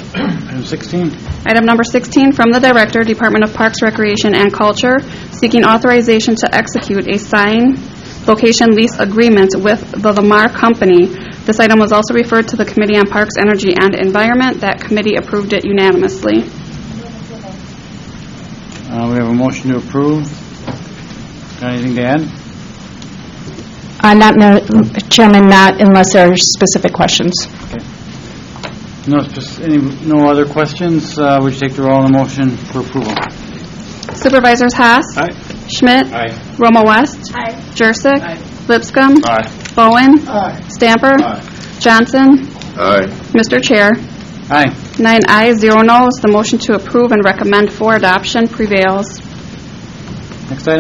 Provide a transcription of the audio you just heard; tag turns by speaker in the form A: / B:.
A: Item 16.
B: Item number 16, from the Director, Department of Parks, Recreation, and Culture, seeking authorization to execute a sign location lease agreement with the Lamar Company. This item was also referred to the Committee on Parks, Energy, and Environment. That committee approved it unanimously.
A: We have a motion to approve. Got anything to add?
C: Chairman, not unless there are specific questions.
A: Okay. No other questions? Would you take the roll on the motion for approval?
B: Supervisors Haas.
A: Aye.
B: Schmidt.
A: Aye.
B: Roma West.
D: Aye.
B: Jurassic.
D: Aye.
B: Lipscomb.
A: Aye.
B: Bowen.
D: Aye.
B: Stamper.
A: Aye.
B: Johnson.
E: Aye.
B: Mr. Chair.
A: Aye.
B: 9 ayes, 0 noes. The motion to approve and recommend for adoption prevails.
A: Next item.